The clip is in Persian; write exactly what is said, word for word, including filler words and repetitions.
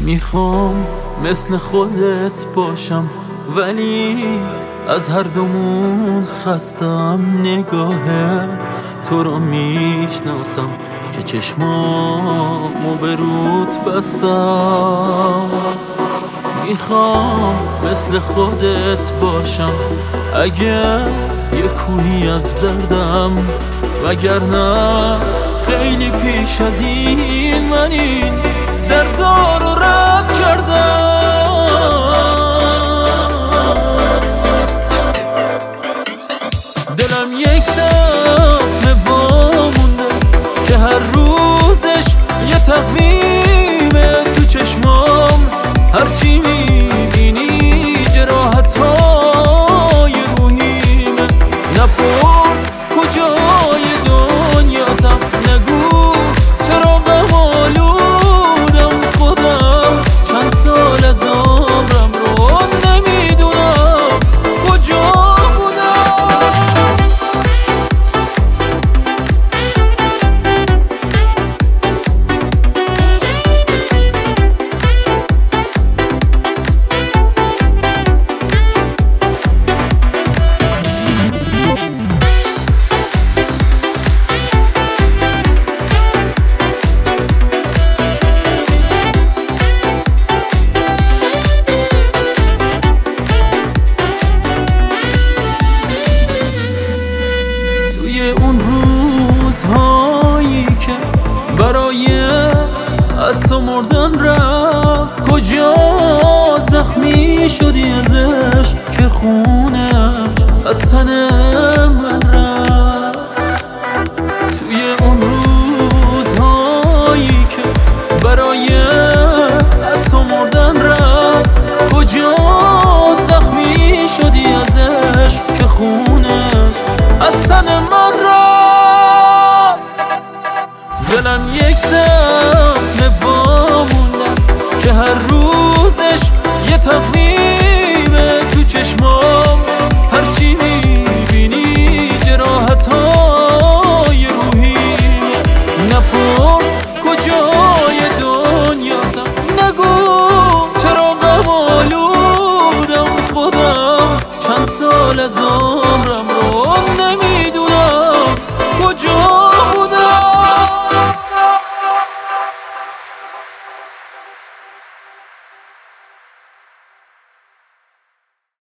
میخوام مثل خودت باشم، ولی از هر دومون خستم. نگاه تو رو میشناسم که چشمامو به رود بستم. میخوام مثل خودت باشم اگه یه کوهی از دردم، وگرنه خیلی پیش از این من این دردا رو رد کردم. دلم یک زخم وامونده است که هر روزش یه تقویمه. تو چشمام هرچی میبینی جراحت‌های روحیمه. نپرس کجای دنیاتم، نگو چرا غم آلودم. خودم چند سال از عمرم رو نمیدونم کجا بودم. اون روزهایی که برای از تو مردن رفت، کجا زخمی شدی ازش که خونش از تن من رفت. توی اون روزهایی که برای از تو مردن رفت، کجا زخمی شدی ازش که خونش از تن من رفت. دلم یک زخم وامونده است که هر روزش یه تقویمه. تو چشمام هرچی میبینی جراحت‌های روحیمه. نپرس کجای دنیاتم، نگو چرا غم آلودم. خودم چند سال از